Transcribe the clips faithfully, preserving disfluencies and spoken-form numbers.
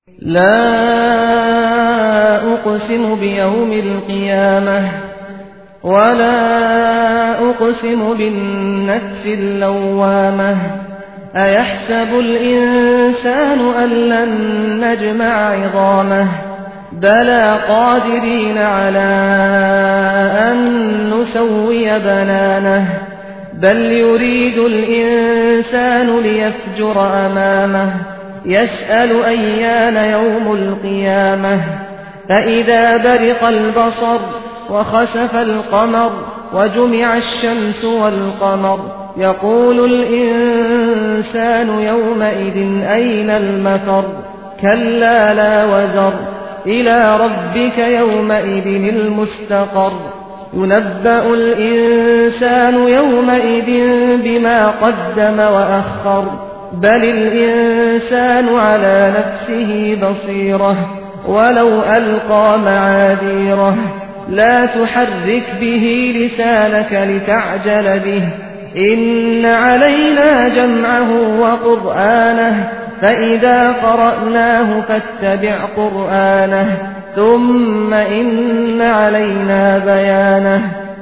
لا أقسم بيوم القيامة ولا أقسم بالنفس اللوامة أيحسب الإنسان أن لن نجمع عظامه بلى قادرين على أن نسوي بنانه بل يريد الإنسان ليفجر أمامه يسأل أيان يوم القيامة فإذا برق البصر وخسف القمر وجمع الشمس والقمر يقول الإنسان يومئذ أين المفر كلا لا وزر إلى ربك يومئذ المستقر ينبأ الإنسان يومئذ بما قدم وأخر بل الإنسان على نفسه بصيرة ولو ألقى معاذيره لا تحرك به لسانك لتعجل به إن علينا جمعه وقرآنه فإذا قرأناه فاتبع قرآنه ثم إن علينا بيانه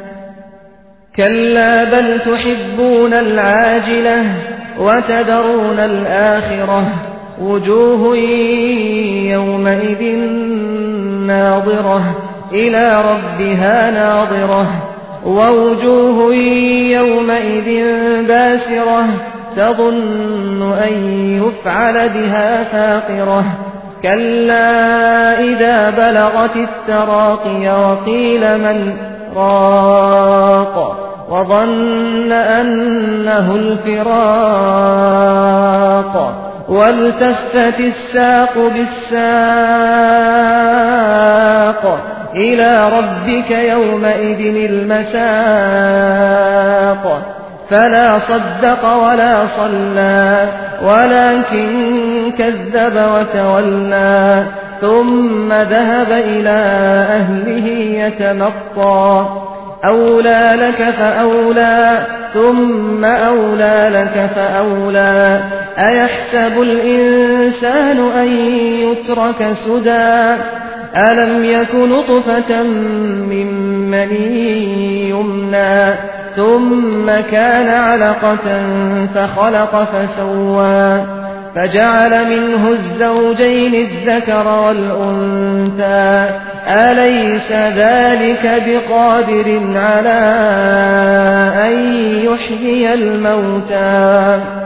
كلا بل تحبون العاجلة وتذرون الآخرة وجوه يومئذ ناظرة إلى ربها ناظرة ووجوه يومئذ باسرة تظن أن يفعل بها فاقرة كلا إذا بلغت التراقي وقيل من راق وظن أنه الفراق والتفت الساق بالساق إلى ربك يومئذ المساق فلا صدق ولا صلى ولكن كذب وتولى ثم ذهب إلى أهله يتمطى أولى لك فأولى ثم أولى لك فأولى أيحسب الإنسان أن يترك سدى ألم يك نطفة من مني يمنى ثم كان علقة فخلق فسوى فجعل منه الزوجين الذكر والأنثى أليس ذلك بقادر على أن يحيي الموتى